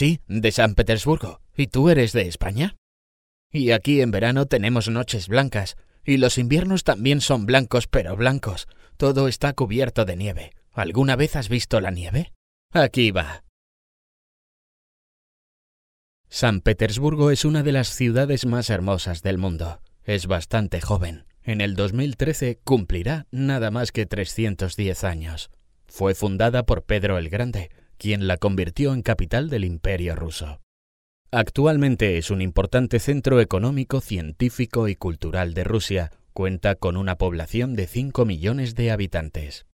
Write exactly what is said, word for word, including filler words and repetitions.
Sí, de San Petersburgo. ¿Y tú eres de España? Y aquí en verano tenemos noches blancas, y los inviernos también son blancos, pero blancos. Todo está cubierto de nieve. ¿Alguna vez has visto la nieve? Aquí va. San Petersburgo es una de las ciudades más hermosas del mundo. Es bastante joven. En el dos mil trece cumplirá nada más que trescientos diez años. Fue fundada por Pedro el Grande, quien la convirtió en capital del Imperio ruso. Actualmente es un importante centro económico, científico y cultural de Rusia. Cuenta con una población de cinco millones de habitantes.